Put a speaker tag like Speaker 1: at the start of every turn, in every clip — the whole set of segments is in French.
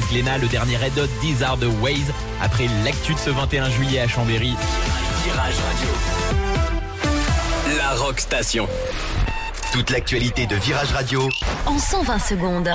Speaker 1: Glénat, le dernier Red Hot 10 Hard Ways. Après l'actu de ce 21 juillet à Chambéry.
Speaker 2: Virage Radio. La Rock Station. Toute l'actualité de Virage Radio
Speaker 3: en 120 secondes.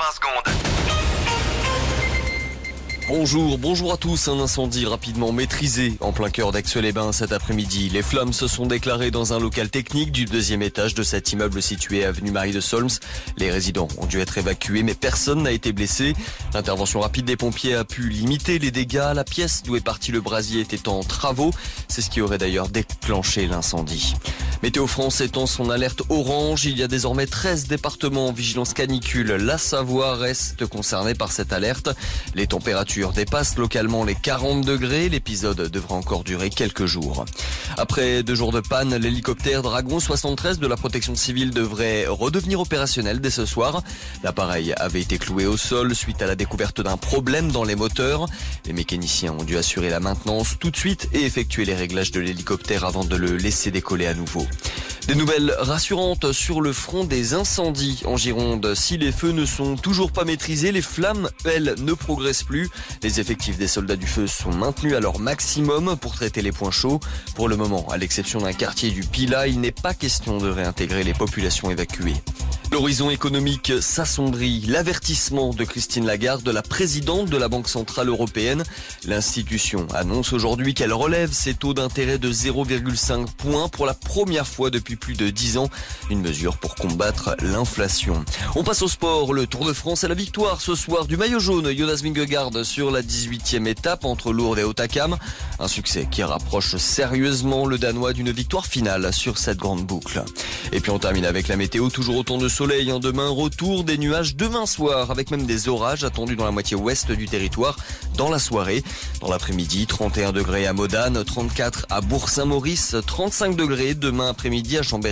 Speaker 4: Bonjour à tous. Un incendie rapidement maîtrisé en plein cœur d'Aix-les-Bains cet après-midi. Les flammes se sont déclarées dans un local technique du 2e étage de cet immeuble situé avenue Marie de Solms. Les résidents ont dû être évacués, mais personne n'a été blessé. L'intervention rapide des pompiers a pu limiter les dégâts. La pièce d'où est parti le brasier était en travaux. C'est ce qui aurait d'ailleurs déclenché l'incendie. Météo France étend son alerte orange. Il y a désormais 13 départements en vigilance canicule. La Savoie reste concernée par cette alerte. Les températures dépassent localement les 40 degrés. L'épisode devra encore durer quelques jours. Après 2 jours de panne, l'hélicoptère Dragon 73 de la protection civile devrait redevenir opérationnel dès ce soir. L'appareil avait été cloué au sol suite à la découverte d'un problème dans les moteurs. Les mécaniciens ont dû assurer la maintenance tout de suite et effectuer les réglages de l'hélicoptère avant de le laisser décoller à nouveau. Des nouvelles rassurantes sur le front des incendies en Gironde. Si les feux ne sont toujours pas maîtrisés, les flammes, elles, ne progressent plus. Les effectifs des soldats du feu sont maintenus à leur maximum pour traiter les points chauds. Pour le moment, à l'exception d'un quartier du Pilat, il n'est pas question de réintégrer les populations évacuées. L'horizon économique s'assombrit. L'avertissement de Christine Lagarde, la présidente de la Banque Centrale Européenne. L'institution annonce aujourd'hui qu'elle relève ses taux d'intérêt de 0,5 points pour la première fois depuis plus de 10 ans. Une mesure pour combattre l'inflation. On passe au sport. Le Tour de France et la victoire ce soir du maillot jaune Jonas Vingegaard sur la 18e étape entre Lourdes et Hautacam. Un succès qui rapproche sérieusement le Danois d'une victoire finale sur cette grande boucle. Et puis on termine avec la météo, toujours autant de soleil. Demain, retour des nuages demain soir, avec même des orages attendus dans la moitié ouest du territoire dans la soirée. Dans l'après-midi, 31 degrés à Modane, 34 à Bourg-Saint-Maurice, 35 degrés demain après-midi à Chambéry.